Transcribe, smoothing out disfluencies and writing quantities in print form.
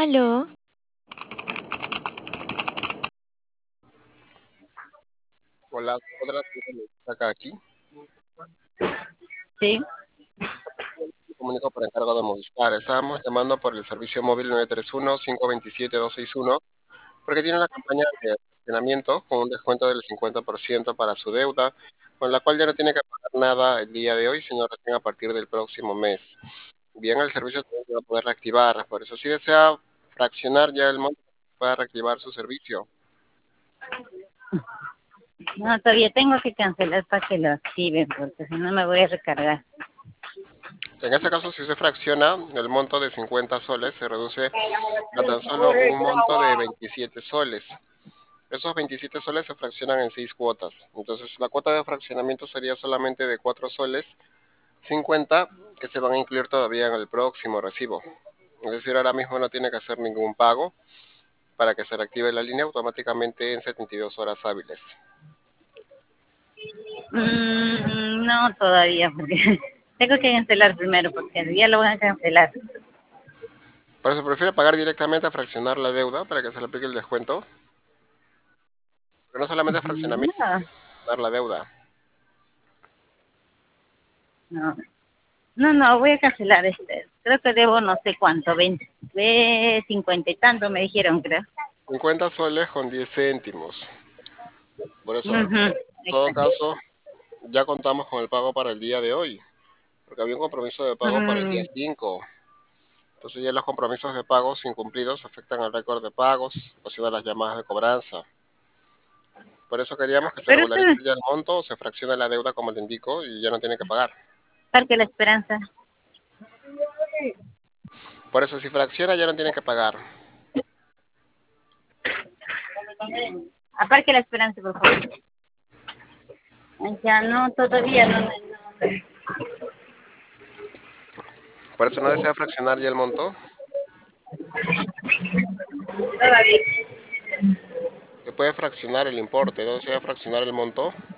Aló, Hola, otra acá aquí. Sí. Me comunico por encargo de Movistar. Estábamos llamando por el servicio móvil 931-527-261 porque tiene una campaña de funcionamiento con un descuento del 50% para su deuda, con la cual ya no tiene que pagar nada el día de hoy, sino recién a partir del próximo mes. Bien, el servicio también se va a poder reactivar. Por eso, si desea fraccionar ya el monto, pueda reactivar su servicio. No, todavía tengo que cancelar para que lo activen, porque si no me voy a recargar. En este caso, si se fracciona, el monto de 50 soles se reduce a tan solo un monto de 27 soles. Esos 27 soles se fraccionan en 6 cuotas. Entonces, la cuota de fraccionamiento sería solamente de 4 soles 50 que se van a incluir todavía en el próximo recibo. Es decir, ahora mismo no tiene que hacer ningún pago para que se reactive la línea automáticamente en 72 horas hábiles. No, todavía, porque tengo que cancelar primero, porque ya lo van a cancelar. Por eso prefiere pagar directamente a fraccionar la deuda para que se le aplique el descuento. Pero no solamente es fraccionamiento, No, dar la deuda. no, no, voy a cancelar este. Creo que debo no sé cuánto, 20, 50 y tanto me dijeron, creo. 50 soles con 10 céntimos. Por eso, en Ujú, todo exacto. caso, ya contamos con el pago para el día de hoy, porque había un compromiso de pago para el día Mm, 5. Entonces ya los compromisos de pagos incumplidos afectan al récord de pagos, o las llamadas de cobranza. Por eso queríamos que se pero regularice ya el monto, se fraccione la deuda como le indico y ya no tiene que pagar. Parque La Esperanza. Por eso si fracciona ya no tiene que pagar. A Parque La Esperanza, por favor. Ya no, todavía no. Por eso no desea fraccionar ya el monto. Todavía. Se puede fraccionar el importe, no desea fraccionar el monto.